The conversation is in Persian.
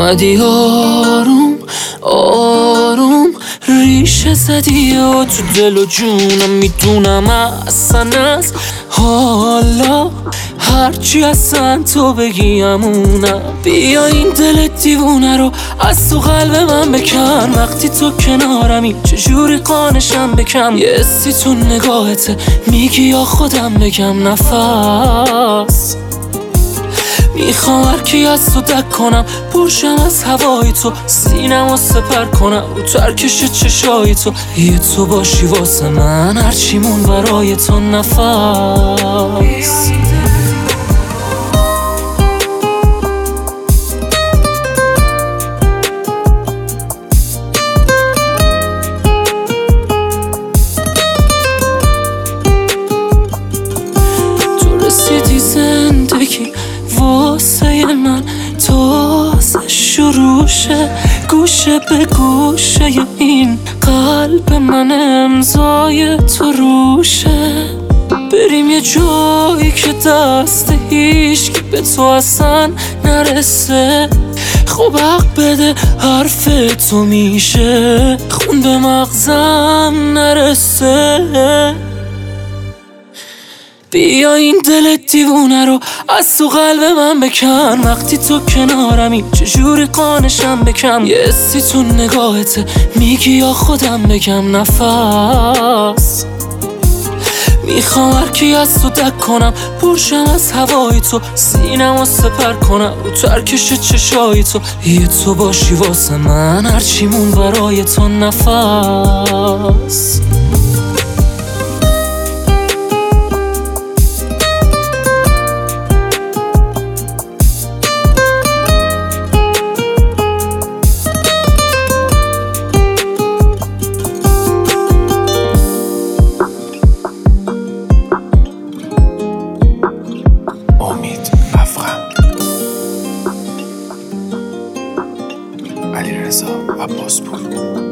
اومدی آروم آروم ریشه زدی و تو دل و جونم میدونم اصلا از حالا هرچی اصلا تو بگی همونم. بیا این دل دیوونه رو از تو قلب من بکن، وقتی تو کنارمی چجوری قانشم بکم. یه حسی تو نگاهته میگی یا خودم بگم نفس. میخوام هرکی از تو دک کنم، پرشم از هوای تو، سینم و سپر کنم رو ترکش چشای تو. یه تو باشی واسه من هرچیمون برای تو نفس. تو رسیدی زندگی واسه من تازه شروعشه، گوشه به گوشه این قلب من امضای تو روشه. بریم یه جایی که دست هیچکی به تو اصلا نرسه. خب حق بده حرف تو میشه خون به مغزم نرسه. بیا این دل دیوونه رو از تو قلب من بکن، وقتی تو کنارمی چجوری قانشم بکم. یه حسی تو نگاهته میگی یا خودم بگم نفس. میخوام هرکی از تو دک کنم، پرشم از هوای تو، سینم و سپر کنم رو ترکش چشای تو. یه تو باشی واسه من هرچیمون برای تو نفس. امید افخم، علیرضا عباسپور.